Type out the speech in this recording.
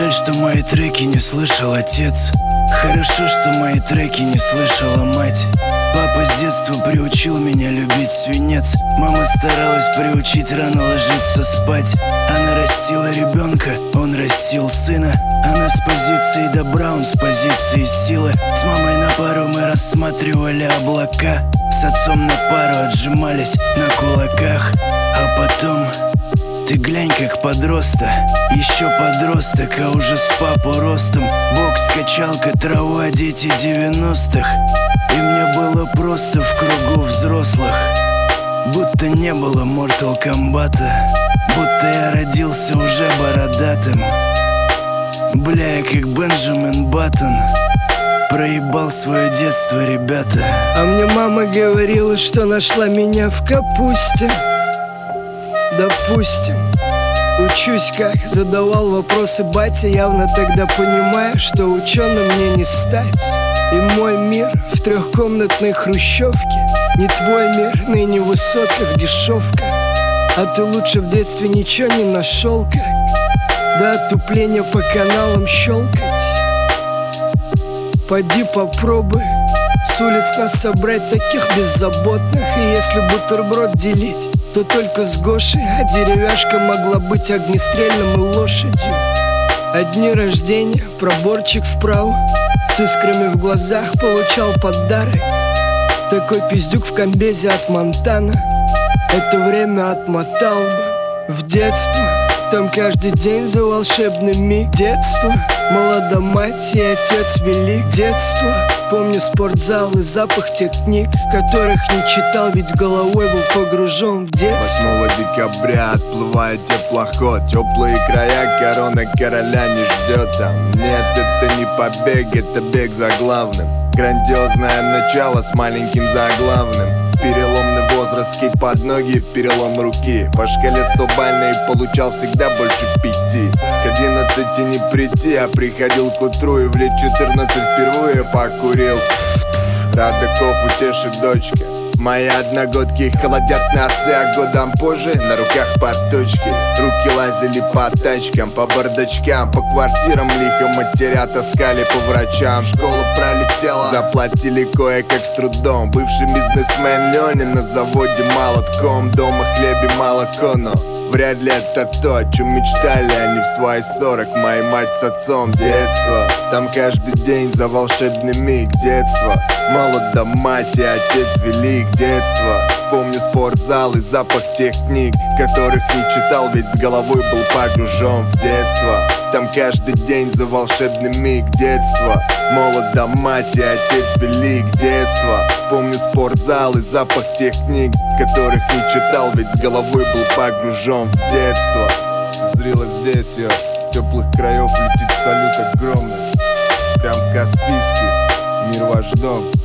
Жаль, что мои треки не слышал отец. Хорошо, что мои треки не слышала мать. Папа с детства приучил меня любить свинец. Мама старалась приучить рано ложиться спать. Она растила ребенка, он растил сына. Она с позиции добра, он с позиции силы. С мамой на пару мы рассматривали облака. С отцом на пару отжимались на кулаках. А потом... Ты глянь, как подросток, еще подросток, а уже с папу ростом. Бокс, качалка, трава, дети 90-х. И мне было просто в кругу взрослых. Будто не было Mortal Kombat'а, будто я родился уже бородатым. Бля, я как Бенджамин Баттон проебал свое детство, ребята. А мне мама говорила, что нашла меня в капусте. Допустим, учусь как, задавал вопросы батя, явно тогда понимая, что ученым мне не стать. И мой мир в трехкомнатной хрущевке, не твой мир, ныне в высотках дешевка. А ты лучше в детстве ничего не нашел, как до отупления по каналам щелкать. Пойди попробуй с улиц нас собрать таких беззаботных. И если бутерброд делить, то только с Гошей. А деревяшка могла быть огнестрельным и лошадью. А дни рождения, проборчик вправо, с искрами в глазах получал подарок. Такой пиздюк в комбезе от Монтана это время отмотал бы в детство. Там каждый день за волшебный миг. Детство, молода мать и отец велик. Детство, помню спортзал и запах тех книг, которых не читал, ведь головой был погружен в детство. 8 декабря отплывает теплоход. Теплые края, корона короля не ждет там. Нет, это не побег, это бег за главным. Грандиозное начало с маленьким заглавным. Переломный возраст, скейт под ноги, перелом руки. По шкале 100-бальной получал всегда больше 5. К 11 не прийти, а приходил к утру. И в лет 14 впервые покурил. Радаков утешит дочка. Мои одногодки холодят носы, а годом позже на руках подточки. Руки лазили по тачкам, по бардачкам, по квартирам лихо матеря таскали по врачам. Школа пролетела, заплатили кое-как с трудом. Бывший бизнесмен Леня на заводе молотком. Дома хлеб и молоко, но вряд ли это то, о чем мечтали они в свои 40. Моя мать с отцом. Детство, там каждый день за волшебный миг. Детство, молода мать и отец велик. Детство, помню спортзал и запах тех книг, которых не читал, ведь с головой был погружен в детство. Там каждый день за волшебный миг. Детство, молода мать и отец велик. Детство, помню спортзал и запах тех книг, которых не читал, ведь с головой был погружен в детство. Зрело здесь я, с теплых краев летит салют огромный. Прям Каспийский, мир ваш дом.